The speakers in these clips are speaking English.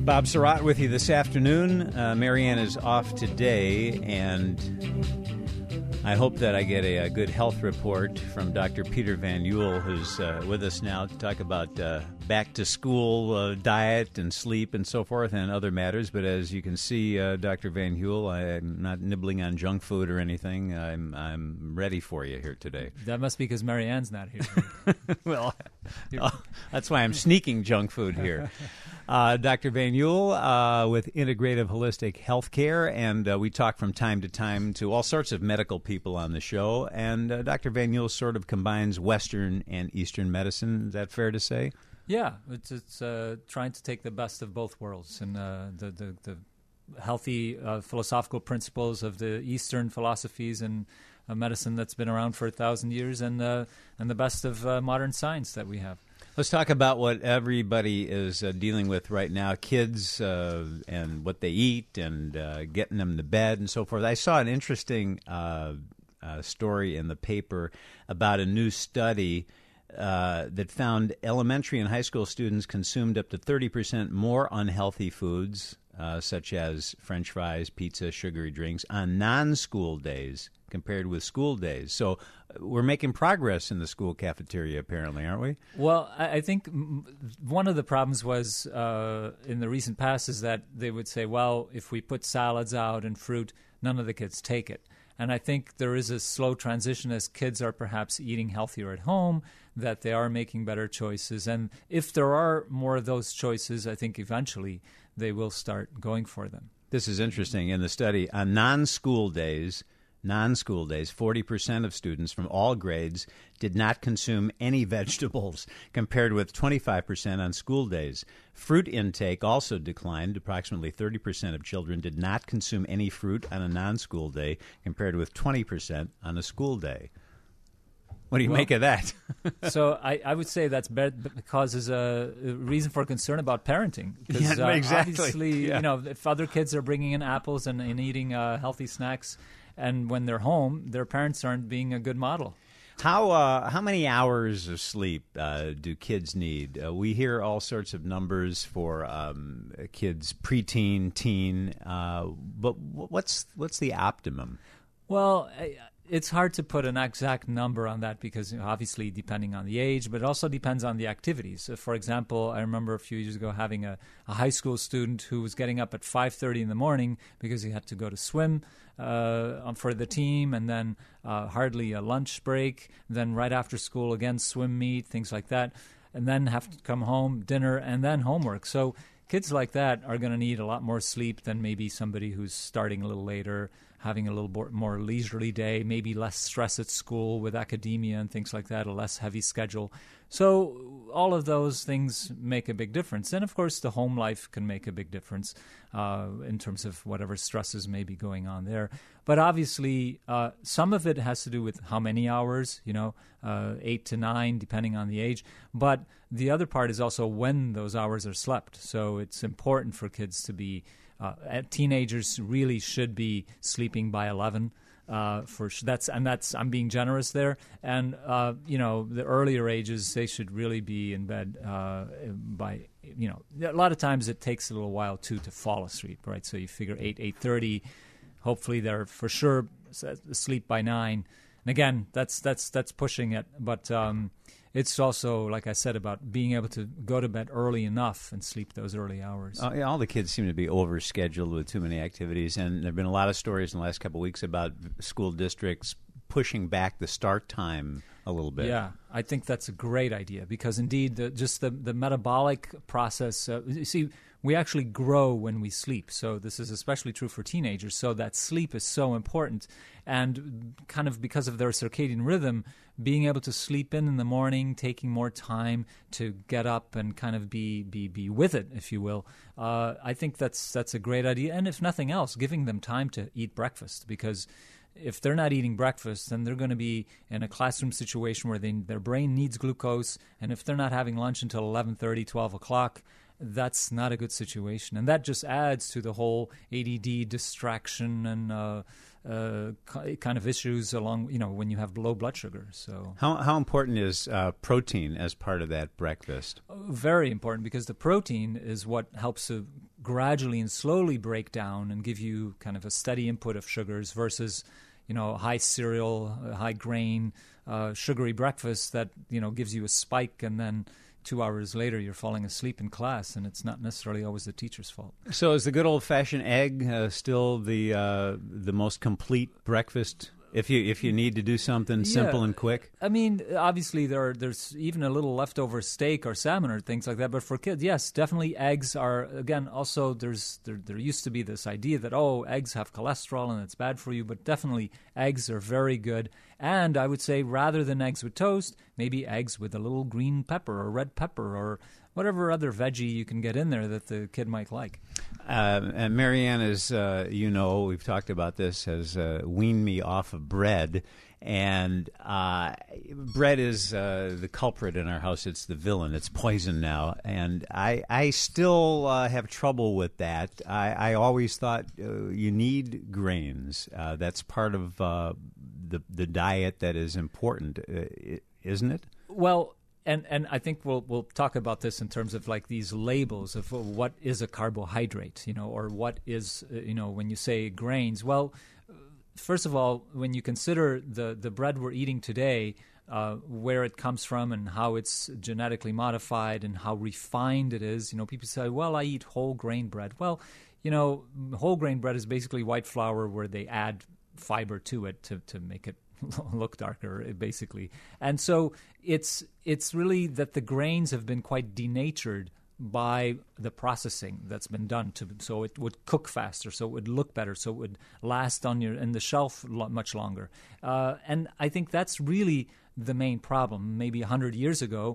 Bob Surratt with you this afternoon. Marianne is off today, and I hope that I get a good health report from Dr. Peter Van Uel, who's with us now to talk about back-to-school diet and sleep and so forth and other matters. But as you can see, Dr. Van Uel, I'm not nibbling on junk food or anything. I'm ready for you here today. That must be because Marianne's not here. Well, that's why I'm sneaking junk food here. Dr. Van Uel with Integrative Holistic Healthcare, and we talk from time to time to all sorts of medical people on the show. And Dr. Van Uel sort of combines Western and Eastern medicine. Is that fair to say? Yeah, it's trying to take the best of both worlds and the healthy philosophical principles of the Eastern philosophies and medicine that's been around for 1,000 years, and the best of modern science that we have. Let's talk about what everybody is dealing with right now, kids and what they eat and getting them to bed and so forth. I saw an interesting story in the paper about a new study that found elementary and high school students consumed up to 30% more unhealthy foods, such as French fries, pizza, sugary drinks, on non-school days compared with school days. So we're making progress in the school cafeteria, apparently, aren't we? Well, I think one of the problems was in the recent past is that they would say, well, if we put salads out and fruit, none of the kids take it. And I think there is a slow transition as kids are perhaps eating healthier at home, that they are making better choices. And if there are more of those choices, I think eventually they will start going for them. This is interesting. In the study, on non-school days, 40% of students from all grades did not consume any vegetables, compared with 25% on school days. Fruit intake also declined. Approximately 30% of children did not consume any fruit on a non-school day, compared with 20% on a school day. What do you make of that? So I would say that's causes a reason for concern about parenting. Because exactly. Obviously, if other kids are bringing in apples and eating healthy snacks, and when they're home, their parents aren't being a good model. How many hours of sleep do kids need? We hear all sorts of numbers for kids, preteen, teen, but what's the optimum? Well, it's hard to put an exact number on that because obviously depending on the age, but it also depends on the activities. So for example, I remember a few years ago having a high school student who was getting up at 5:30 in the morning because he had to go to swim for the team, and then hardly a lunch break, then right after school again swim meet, things like that, and then have to come home, dinner, and then homework. So kids like that are going to need a lot more sleep than maybe somebody who's starting a little later, having a little more leisurely day, maybe less stress at school with academia and things like that, a less heavy schedule. So all of those things make a big difference. And, of course, the home life can make a big difference in terms of whatever stresses may be going on there. But obviously, some of it has to do with how many hours, 8 to 9, depending on the age. But the other part is also when those hours are slept. So it's important for kids to be teenagers really should be sleeping by 11. I'm being generous there. And the earlier ages, they should really be in bed by a lot of times it takes a little while too to fall asleep, right? So you figure 8:30. Hopefully they're for sure asleep by 9. And again, that's pushing it, but it's also, like I said, about being able to go to bed early enough and sleep those early hours. All the kids seem to be overscheduled with too many activities, and there have been a lot of stories in the last couple of weeks about school districts pushing back the start time a little bit. Yeah, I think that's a great idea because, indeed, the metabolic process, you see, we actually grow when we sleep. So this is especially true for teenagers. So that sleep is so important. And kind of because of their circadian rhythm, being able to sleep in the morning, taking more time to get up and kind of be with it, if you will, I think that's a great idea. And if nothing else, giving them time to eat breakfast, because if they're not eating breakfast, then they're going to be in a classroom situation where their brain needs glucose. And if they're not having lunch until 11:30, 12 o'clock, that's not a good situation. And that just adds to the whole ADD distraction and kind of issues along, when you have low blood sugar. So how important is protein as part of that breakfast? Very important, because the protein is what helps to gradually and slowly break down and give you kind of a steady input of sugars versus, high cereal, high grain, sugary breakfast that, gives you a spike, and then 2 hours later you're falling asleep in class, and it's not necessarily always the teacher's fault. So is the good old-fashioned egg still the most complete breakfast? If you need to do something simple and quick? I mean, obviously there's even a little leftover steak or salmon or things like that. But for kids, yes, definitely eggs are, again, also there used to be this idea that, eggs have cholesterol and it's bad for you. But definitely eggs are very good. And I would say rather than eggs with toast, maybe eggs with a little green pepper or red pepper or whatever other veggie you can get in there that the kid might like. And Marianne, as we've talked about this, has weaned me off of bread. And bread is the culprit in our house. It's the villain. It's poison now. And I still have trouble with that. I always thought you need grains. That's part of the diet that is important, isn't it? Well, And I think we'll talk about this in terms of like these labels of what is a carbohydrate, or what is, when you say grains. Well, first of all, when you consider the bread we're eating today, where it comes from and how it's genetically modified and how refined it is, people say, well, I eat whole grain bread. Well, whole grain bread is basically white flour where they add fiber to it to make it look darker, basically. And so it's really that the grains have been quite denatured by the processing that's been done so it would cook faster, so it would look better, so it would last in the shelf much longer. And I think that's really the main problem. Maybe 100 years ago,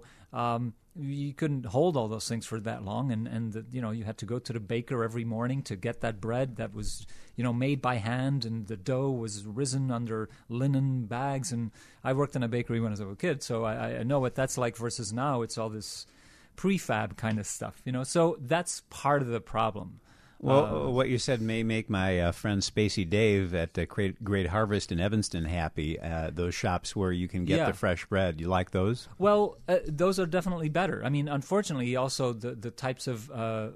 you couldn't hold all those things for that long, and you had to go to the baker every morning to get that bread that was made by hand, and the dough was risen under linen bags. And I worked in a bakery when I was a kid, so I know what that's like. Versus now, it's all this prefab kind of stuff. So that's part of the problem. Well, what you said may make my friend Spacey Dave at Great Harvest in Evanston happy. Those shops where you can get the fresh bread. You like those? Well, those are definitely better. I mean, unfortunately, also the types of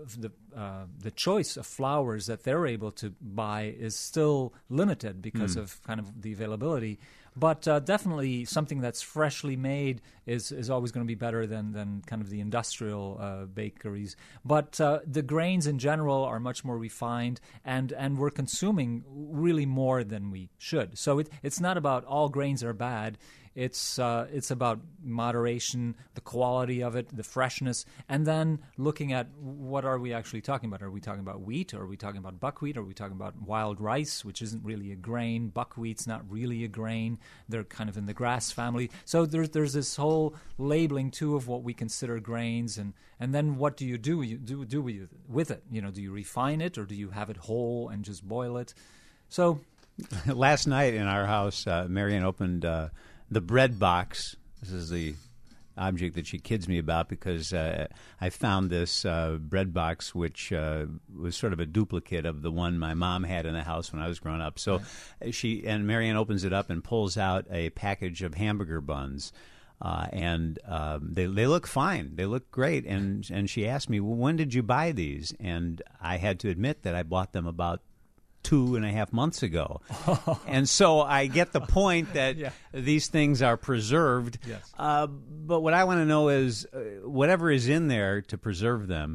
the choice of flours that they're able to buy is still limited because of kind of the availability. But definitely something that's freshly made is always going to be better than kind of the industrial bakeries. But the grains in general are much more refined, and we're consuming really more than we should. So it's not about all grains are bad. It's about moderation, the quality of it, the freshness, and then looking at what are we actually talking about. Are we talking about wheat? Or are we talking about buckwheat? Or are we talking about wild rice, which isn't really a grain? Buckwheat's not really a grain. They're kind of in the grass family. So there's this whole labeling, too, of what we consider grains. And then what do you do with it? Do you refine it, or do you have it whole and just boil it? So last night in our house, Marianne opened the bread box. This is the object that she kids me about because I found this bread box which was sort of a duplicate of the one my mom had in the house when I was growing up. So Marianne opens it up and pulls out a package of hamburger buns. And they look fine. They look great. And she asked me, well, when did you buy these? And I had to admit that I bought them about 2.5 months ago. And so I get the point that these things are preserved. Yes. But what I want to know is whatever is in there to preserve them,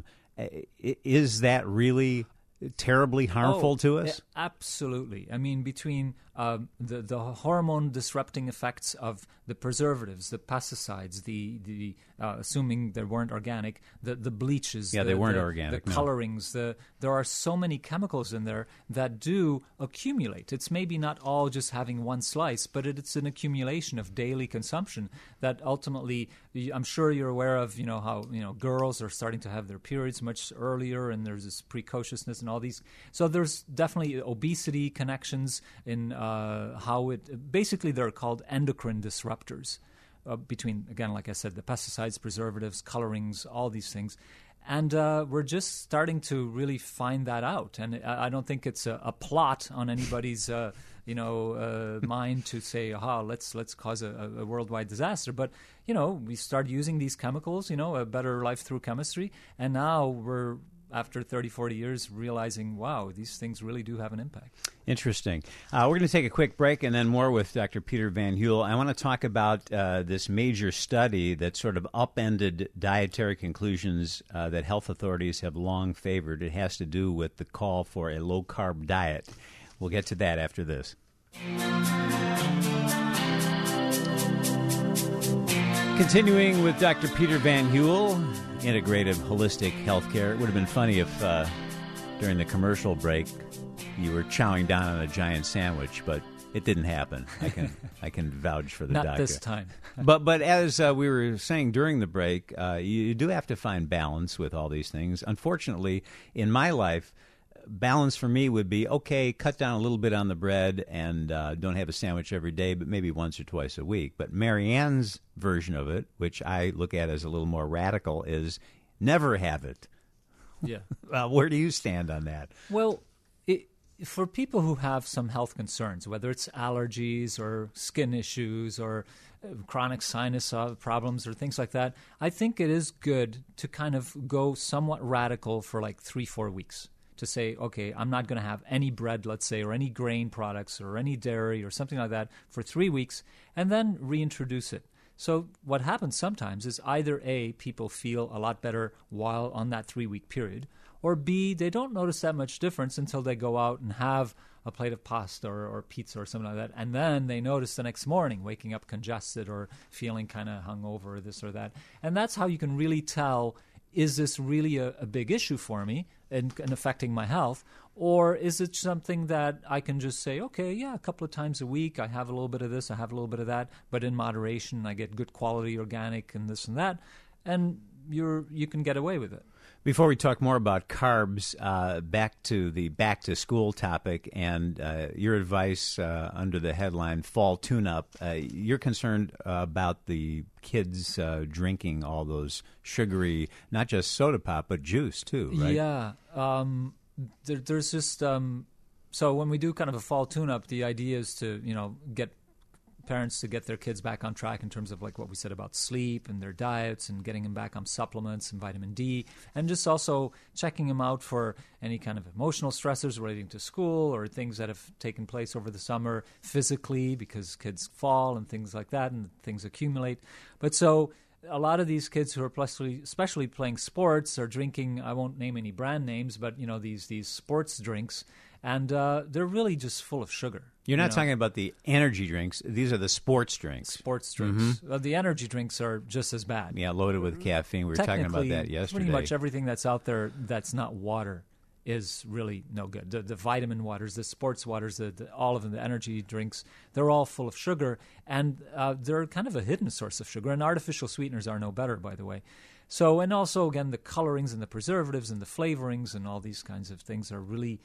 is that really terribly harmful to us? Absolutely. I mean, between the hormone disrupting effects of the preservatives, the pesticides, the assuming they weren't organic, the bleaches, they weren't organic, the colorings, there are so many chemicals in there that do accumulate. It's maybe not all just having one slice, but it's an accumulation of daily consumption that ultimately, I'm sure you're aware of, how girls are starting to have their periods much earlier, and there's this precociousness and all these. So there's definitely obesity connections in how it basically they're called endocrine disruptors between, again, like I said, the pesticides, preservatives, colorings, all these things. And we're just starting to really find that out. And I don't think it's a plot on anybody's mind to say, let's cause a worldwide disaster. But, we start using these chemicals, a better life through chemistry. And now we're after 30, 40 years, realizing, wow, these things really do have an impact. Interesting. We're going to take a quick break and then more with Dr. Peter Van Huel. I want to talk about this major study that sort of upended dietary conclusions that health authorities have long favored. It has to do with the call for a low-carb diet. We'll get to that after this. Continuing with Dr. Peter Van Huel, integrative holistic healthcare. It would have been funny if during the commercial break you were chowing down on a giant sandwich, but it didn't happen. I can vouch for the Not doctor. this time. But as we were saying during the break, you do have to find balance with all these things. Unfortunately, in my life, balance for me would be, okay, cut down a little bit on the bread and don't have a sandwich every day, but maybe once or twice a week. But Marianne's version of it, which I look at as a little more radical, is never have it. Yeah. Where do you stand on that? Well, for people who have some health concerns, whether it's allergies or skin issues or chronic sinus problems or things like that, I think it is good to kind of go somewhat radical for like 3-4 weeks. To say, okay, I'm not going to have any bread, let's say, or any grain products or any dairy or something like that for 3 weeks, and then reintroduce it. So what happens sometimes is either A, people feel a lot better while on that 3-week period, or B, they don't notice that much difference until they go out and have a plate of pasta or pizza or something like that, and then they notice the next morning waking up congested or feeling kind of hungover or this or that. And that's how you can really tell, is this really a big issue for me and affecting my health? Or is it something that I can just say, okay, yeah, a couple of times a week, I have a little bit of this, I have a little bit of that, but in moderation, I get good quality organic and this and that, and you can get away with it. Before we talk more about carbs, back to the back-to-school topic and your advice under the headline Fall Tune-Up, you're concerned about the kids drinking all those sugary, not just soda pop, but juice too, right? Yeah. There's just so when we do kind of a fall tune-up, the idea is to, get parents to get their kids back on track in terms of like what we said about sleep and their diets and getting them back on supplements and vitamin D, and just also checking them out for any kind of emotional stressors relating to school or things that have taken place over the summer physically because kids fall and things like that and things accumulate. But so a lot of these kids who are especially playing sports are drinking, I won't name any brand names, but these sports drinks, and they're really just full of sugar. You're not talking about the energy drinks. These are the sports drinks. Sports drinks. Mm-hmm. The energy drinks are just as bad. Yeah, loaded with caffeine. We were talking about that yesterday. Pretty much everything that's out there that's not water is really no good. The vitamin waters, the sports waters, all of them, the energy drinks, they're all full of sugar, and they're kind of a hidden source of sugar, and artificial sweeteners are no better, by the way. So, and also, again, the colorings and the preservatives and the flavorings and all these kinds of things are really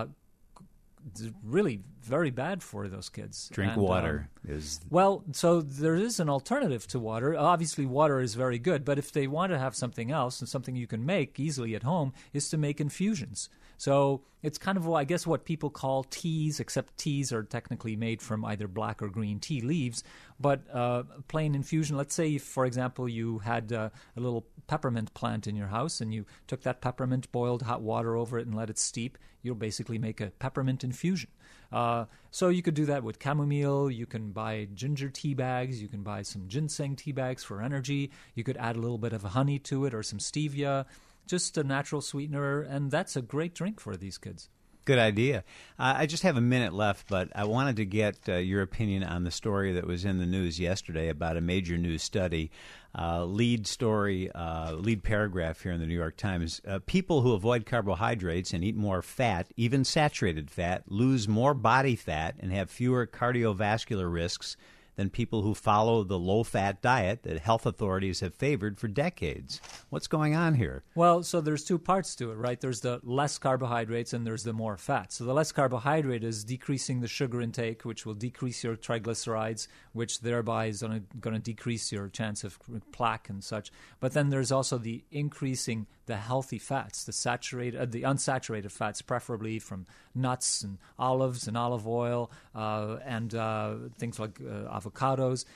very bad for those kids. Drink water is... Well, so there is an alternative to water. Obviously, water is very good, but if they want to have something else and something you can make easily at home is to make infusions. So it's kind of, I guess, what people call teas, except teas are technically made from either black or green tea leaves, but plain infusion. Let's say, for example, you had a little peppermint plant in your house and you took that peppermint, boiled hot water over it and let it steep. You'll basically make a peppermint infusion. So you could do that with chamomile. You can buy ginger tea bags. You can buy some ginseng tea bags for energy. You could add a little bit of honey to it or some stevia, just a natural sweetener, and that's a great drink for these kids. Good idea. I just have a minute left, but I wanted to get your opinion on the story that was in the news yesterday about a major news study. Lead paragraph here in the New York Times. People who avoid carbohydrates and eat more fat, even saturated fat, lose more body fat and have fewer cardiovascular risks than people who follow the low-fat diet that health authorities have favored for decades. What's going on here? Well, so there's two parts to it, right? There's the less carbohydrates and there's the more fat. So the less carbohydrate is decreasing the sugar intake, which will decrease your triglycerides, which thereby is going to decrease your chance of plaque and such. But then there's also the increasing the healthy fats, the unsaturated fats, preferably from nuts and olives and olive oil and things like avocados.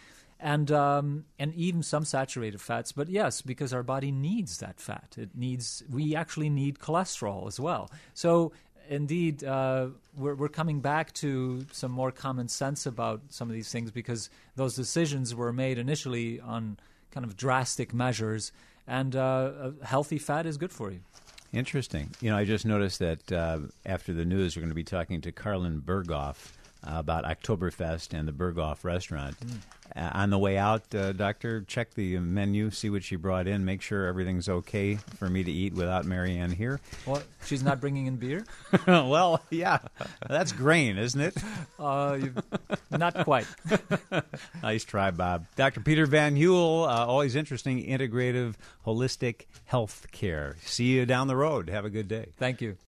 and even some saturated fats. But yes, because our body needs that fat. We actually need cholesterol as well. So indeed, we're coming back to some more common sense about some of these things, because those decisions were made initially on kind of drastic measures, and healthy fat is good for you. Interesting. I just noticed that after the news, we're going to be talking to Carlin Berghoff about Oktoberfest and the Berghoff restaurant. On the way out, Doctor, check the menu, see what she brought in, make sure everything's okay for me to eat without Marianne here. Well, she's not bringing in beer? Well, yeah, that's grain, isn't it? Not quite. Nice try, Bob. Dr. Peter Van Huel, always interesting, integrative, holistic health care. See you down the road. Have a good day. Thank you.